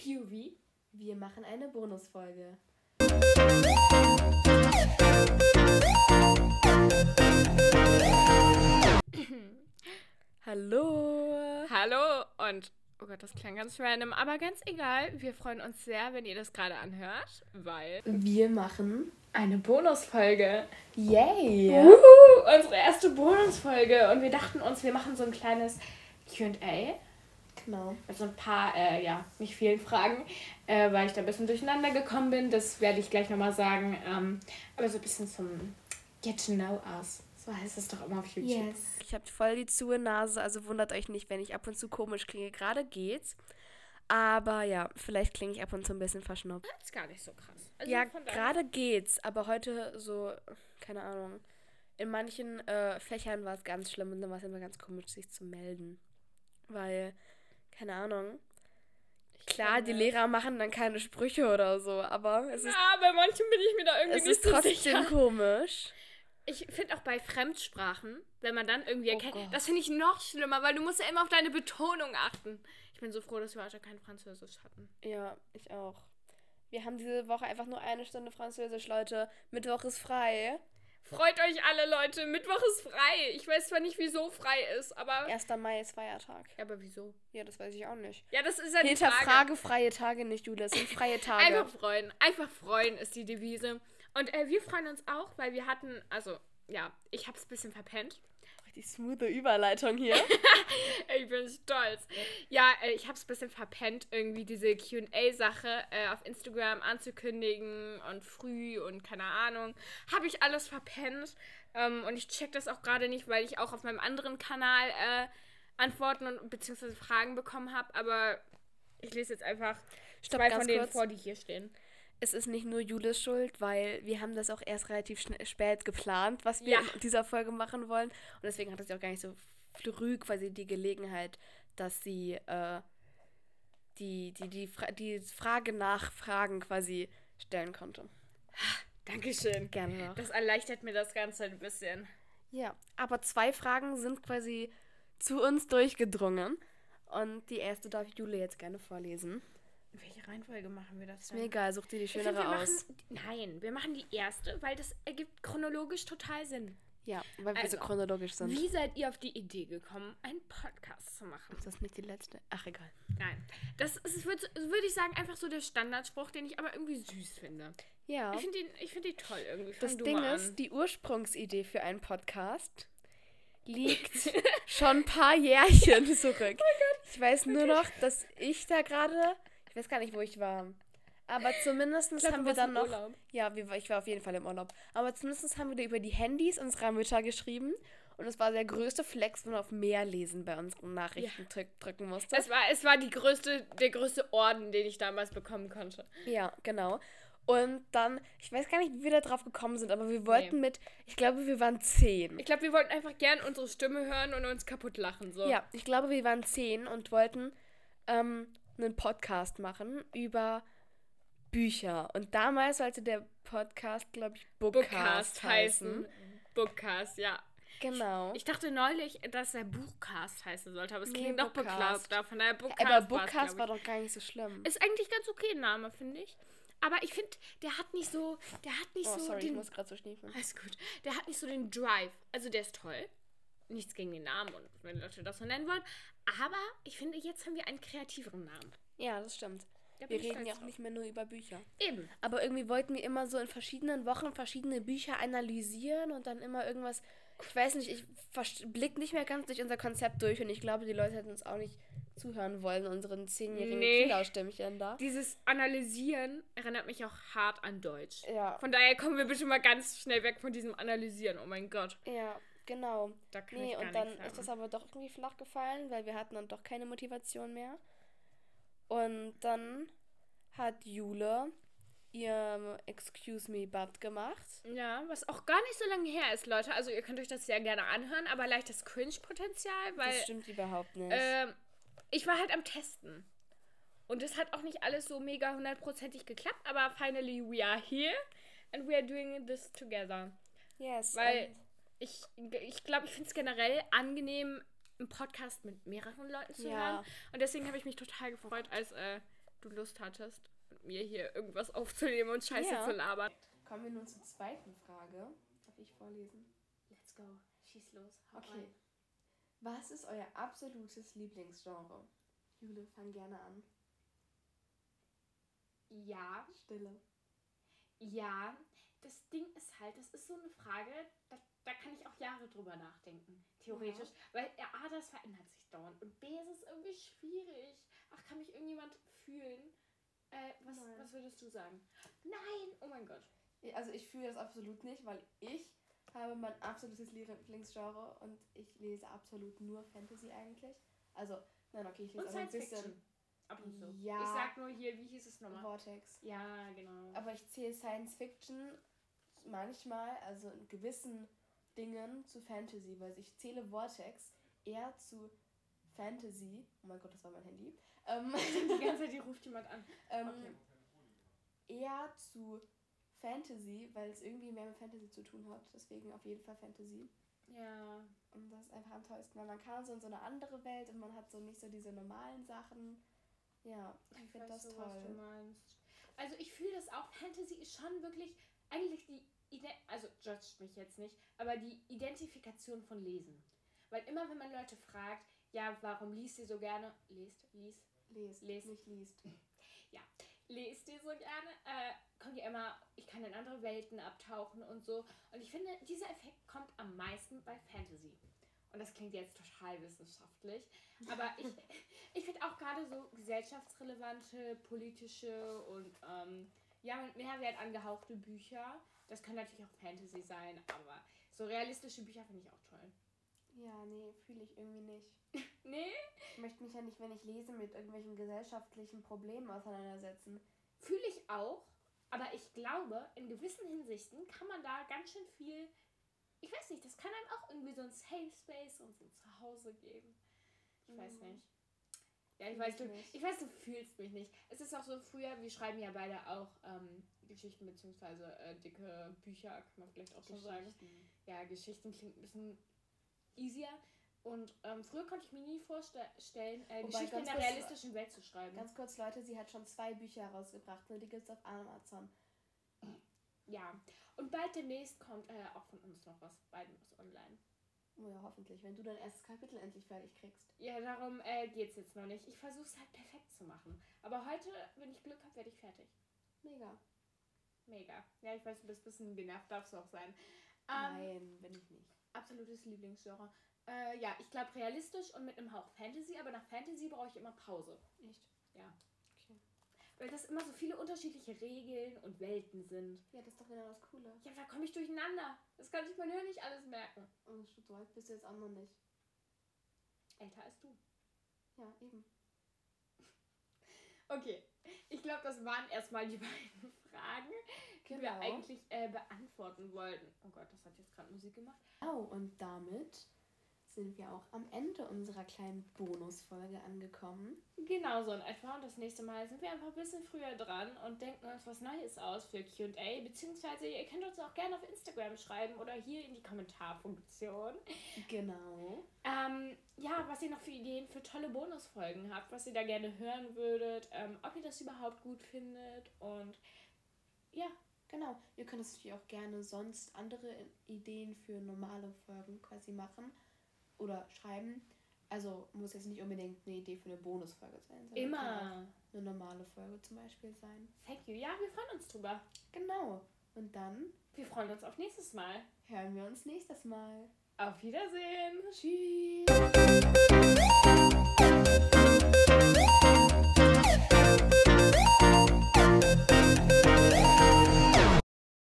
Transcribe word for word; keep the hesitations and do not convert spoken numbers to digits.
P O V, wir machen eine Bonusfolge. Hallo. Hallo und, oh Gott, das klang ganz random, aber ganz egal. Wir freuen uns sehr, wenn ihr das gerade anhört, weil wir machen eine Bonusfolge. Yay! Uhu, unsere erste Bonusfolge und wir dachten uns, wir machen so ein kleines Q and A. Genau. Mit so ein paar, äh, ja, nicht vielen Fragen, äh, weil ich da ein bisschen durcheinander gekommen bin. Das werde ich gleich nochmal sagen. Ähm, aber so ein bisschen zum Get to know us. So heißt es doch immer auf YouTube. Yes. Ich habe voll die zuhe Nase, also wundert euch nicht, wenn ich ab und zu komisch klinge. Gerade geht's. Aber ja, vielleicht klinge ich ab und zu ein bisschen verschnupft. Das ist gar nicht so krass. Also Ja, von daher- gerade geht's. Aber heute so, keine Ahnung, in manchen äh, Fächern war es ganz schlimm und dann war es immer ganz komisch, sich zu melden. Weil, keine Ahnung, klar, die das. Lehrer machen dann keine Sprüche oder so, aber es ist, Ja, bei manchen bin ich mir da irgendwie es nicht ist so trotzdem sicher. komisch. Ich finde auch bei Fremdsprachen, wenn man dann irgendwie Oh erkennt, Gott. das finde ich noch schlimmer, weil du musst ja immer auf deine Betonung achten. Ich bin so froh, dass wir heute kein Französisch hatten. Ja, ich auch. Wir haben diese Woche einfach nur eine Stunde Französisch, Leute. Mittwoch ist frei. Freut euch alle, Leute. Mittwoch ist frei. Ich weiß zwar nicht, wieso frei ist, aber... erster Mai ist Feiertag. Ja, aber wieso? Ja, das weiß ich auch nicht. Ja, das ist ja die Frage. Hinterfrage freie Tage nicht, Julia. Es sind freie Tage. Einfach freuen. Einfach freuen ist die Devise. Und äh, wir freuen uns auch, weil wir hatten... Also, ja, ich hab's ein bisschen verpennt. Die smoothe Überleitung hier. Ich bin stolz. Ja, äh, ich habe es ein bisschen verpennt, irgendwie diese Q and A-Sache äh, auf Instagram anzukündigen und früh und keine Ahnung. Habe ich alles verpennt. Ähm, und ich check das auch gerade nicht, weil ich auch auf meinem anderen Kanal äh, Antworten und beziehungsweise Fragen bekommen habe. Aber ich lese jetzt einfach Stopp, zwei ganz von denen kurz. vor, die hier stehen. Es ist nicht nur Julis Schuld, weil wir haben das auch erst relativ schn- spät geplant, was wir Ja. in dieser Folge machen wollen. Und deswegen hat sie auch gar nicht so früh quasi die Gelegenheit, dass sie äh, die, die, die, Fra- die Frage nach Fragen quasi stellen konnte. Dankeschön. Gerne noch. Das erleichtert mir das Ganze ein bisschen. Ja, aber zwei Fragen sind quasi zu uns durchgedrungen. Und die erste darf Jule jetzt gerne vorlesen. In welche Reihenfolge machen wir das Ist mir egal, such dir die Ich find, schönere wir aus. machen, nein, wir machen die erste, weil das ergibt chronologisch total Sinn. Ja, weil wir Also, so chronologisch sind. Wie seid ihr auf die Idee gekommen, einen Podcast zu machen? Ist das nicht die letzte? Ach, egal. Nein, das ist, würde würd ich sagen, einfach so der Standardspruch, den ich aber irgendwie süß finde. Ja. Ich finde den, ich find den toll irgendwie. Das Fang du Ding mal ist, an. die Ursprungsidee für einen Podcast liegt schon ein paar Jährchen zurück. Oh Gott. Ich weiß nur noch, dass ich da gerade, ich weiß gar nicht, wo ich war, aber zumindest glaub, haben du wir warst dann im noch, Urlaub. ja, wir, ich war auf jeden Fall im Urlaub, aber zumindest haben wir da über die Handys unserer Mütter geschrieben und es war der größte Flex, wenn man auf mehr lesen bei unseren Nachrichten drück, drücken musste. Es war, es war die größte, der größte Orden, den ich damals bekommen konnte. Ja, genau. Und dann, ich weiß gar nicht, wie wir da drauf gekommen sind, aber wir wollten Nee. mit, ich glaube, wir waren zehn. Ich glaube, wir wollten einfach gern unsere Stimme hören und uns kaputt lachen. So. Ja, ich glaube, wir waren zehn und wollten ähm, einen Podcast machen über Bücher. Und damals sollte der Podcast, glaube ich, Bookcast, Bookcast heißen. heißen. Bookcast, ja. Genau. Ich dachte neulich, dass er Buchcast heißen sollte, aber es Nee, klingt noch Bookcast. bekloppter. Von daher Bookcast. Aber war's, Bookcast glaub war doch gar nicht so schlimm. ich. Ist eigentlich ganz okay ein Name, finde ich. Aber ich finde, der hat nicht so, der hat nicht Oh, so sorry, ich den... muss gerade so schniefen. Alles gut. Der hat nicht so den Drive. Also der ist toll. Nichts gegen den Namen und wenn Leute das so nennen wollen. Aber ich finde, jetzt haben wir einen kreativeren Namen. Ja, das stimmt. Da bin Wir ich reden stolz ja auch drauf. nicht mehr nur über Bücher. Eben. Aber irgendwie wollten wir immer so in verschiedenen Wochen verschiedene Bücher analysieren und dann immer irgendwas, ich weiß nicht, ich vers- blick nicht mehr ganz durch unser Konzept durch und ich glaube, die Leute hätten uns auch nicht zuhören wollen, unseren zehnjährigen Nee. Kinderstimmchen da. Dieses Analysieren erinnert mich auch hart an Deutsch. Ja. Von daher kommen wir bitte mal ganz schnell weg von diesem Analysieren. Oh mein Gott. Ja, genau. Da kann Nee, ich gar und dann nichts ist das sagen. aber doch irgendwie flach gefallen, weil wir hatten dann doch keine Motivation mehr. Und dann hat Jule ihr Excuse Me But gemacht. Ja, was auch gar nicht so lange her ist, Leute. Also ihr könnt euch das sehr gerne anhören, aber leichtes Cringe-Potenzial, weil Das stimmt überhaupt nicht. ähm, ich war halt am Testen. Und es hat auch nicht alles so mega hundertprozentig geklappt, aber finally we are here and we are doing this together. yes. Weil und- ich glaube, ich, glaub, ich finde es generell angenehm, einen Podcast mit mehreren Leuten zu Ja. hören. Und deswegen habe ich mich total gefreut, als äh, du Lust hattest, mit mir hier irgendwas aufzunehmen und Scheiße Ja. zu labern. Kommen wir nun zur zweiten Frage. Darf ich vorlesen? Let's go. Schieß los. Hau Okay. rein. Was ist euer absolutes Lieblingsgenre? Jule, fang gerne an. Ja, Stille. ja. Das Ding ist halt, das ist so eine Frage, da, da kann ich auch Jahre drüber nachdenken. Theoretisch. Weil ja, A, das verändert sich dauernd. Und B, es ist irgendwie schwierig. Ach, kann mich irgendjemand fühlen? Äh, was, Nein. was würdest du sagen? Nein! Oh mein Gott. Also ich fühle das absolut nicht, weil ich habe mein absolutes Lieblingsgenre und ich lese absolut nur Fantasy eigentlich. Also, nein, okay, ich lese Und auch ein Science bisschen Fiction. Ab und zu. Ja. Ich sag nur hier, wie hieß es nochmal? Vortex. Ja, genau. Aber ich zähle Science Fiction manchmal, also in gewissen Dingen, zu Fantasy, weil ich zähle Vortex eher zu Fantasy. Oh mein Gott, das war mein Handy. Ähm, Die ganze Zeit, die ruft jemand an. ähm, Okay. Eher zu Fantasy, weil es irgendwie mehr mit Fantasy zu tun hat. Deswegen auf jeden Fall Fantasy. Ja. Und das ist einfach am tollsten, weil man kann so in so eine andere Welt und man hat so nicht so diese normalen Sachen. Ja, ich, Ich finde weiß das so, was du toll. meinst. Also ich fühle das auch. Fantasy ist schon wirklich eigentlich die, Ide also judgt mich jetzt nicht, aber die Identifikation von Lesen. Weil immer, wenn man Leute fragt, ja, warum liest ihr so gerne? Lest, lies, Lest, Lest. nicht liest. ja, lest ihr so gerne? Äh, kommt ja immer, ich kann in andere Welten abtauchen und so. Und ich finde, dieser Effekt kommt am meisten bei Fantasy. Und das klingt jetzt total wissenschaftlich. Aber ich, ich finde auch gerade so gesellschaftsrelevante, politische und ähm, ja, mit Mehrwert angehauchte Bücher. Das können natürlich auch Fantasy sein, aber so realistische Bücher finde ich auch toll. Ja, nee, fühle ich irgendwie nicht. Nee? Ich möchte mich ja nicht, wenn ich lese, mit irgendwelchen gesellschaftlichen Problemen auseinandersetzen. Fühle ich auch, aber ich glaube, in gewissen Hinsichten kann man da ganz schön viel, ich weiß nicht, das kann einem auch irgendwie so ein Safe Space und so ein Zuhause geben. Ich weiß Mhm. nicht. Ja, ich Fühl weiß, ich du, nicht. ich weiß, du fühlst mich nicht. Es ist auch so früher, wir schreiben ja beide auch ähm, Geschichten bzw. Äh, dicke Bücher, kann man vielleicht auch schon sagen. Geschichten. Ja, Geschichten klingt ein bisschen easier. Und ähm, früher konnte ich mir nie vorstellen, äh, Wobei, Geschichten in ganz der kurz- realistischen Welt zu schreiben. Ganz kurz, Leute, sie hat schon zwei Bücher herausgebracht, nur die gibt es auf Amazon. Ja, und bald demnächst kommt äh, auch von uns noch was, beiden was online. Oh ja, hoffentlich, wenn du dein erstes Kapitel endlich fertig kriegst. Ja, darum äh, geht's jetzt noch nicht. Ich versuche es halt perfekt zu machen. Aber heute, wenn ich Glück habe, werde ich fertig. Mega. Mega. Ja, ich weiß, du bist ein bisschen genervt, darfst du auch sein. Ähm, Nein, bin ich nicht. absolutes Lieblingsgenre. Äh, ja, ich glaube realistisch und mit einem Hauch Fantasy, aber nach Fantasy brauche ich immer Pause. Echt? Ja. Okay. Weil das immer so viele unterschiedliche Regeln und Welten sind. Ja, das ist doch genau das Coole. Ja, da komme ich durcheinander. Das kann sich mein Hirn nicht alles merken. Und so alt bist du jetzt auch noch nicht. Älter als du. Ja, eben. Okay, ich glaube, das waren erstmal die beiden Fragen, die wir Genau. eigentlich äh, beantworten wollten. Oh Gott, das hat jetzt gerade Musik gemacht. Oh, und damit sind wir auch am Ende unserer kleinen Bonusfolge angekommen. Genau so in etwa. Und das nächste Mal sind wir einfach ein bisschen früher dran und denken uns was Neues aus für Q und A. Beziehungsweise ihr könnt uns auch gerne auf Instagram schreiben oder hier in die Kommentarfunktion. Genau. Ähm, ja, was ihr noch für Ideen für tolle Bonusfolgen habt, was ihr da gerne hören würdet, ähm, ob ihr das überhaupt gut findet und ja. Genau. Ihr könnt es natürlich auch gerne sonst andere Ideen für normale Folgen quasi machen oder schreiben. Also muss jetzt nicht unbedingt eine Idee für eine Bonusfolge sein, sondern kann Immer. auch eine normale Folge zum Beispiel sein. Thank you. Ja, wir freuen uns drüber. Genau. Und dann Wir freuen uns auf nächstes Mal. hören wir uns nächstes Mal. Auf Wiedersehen. Tschüss.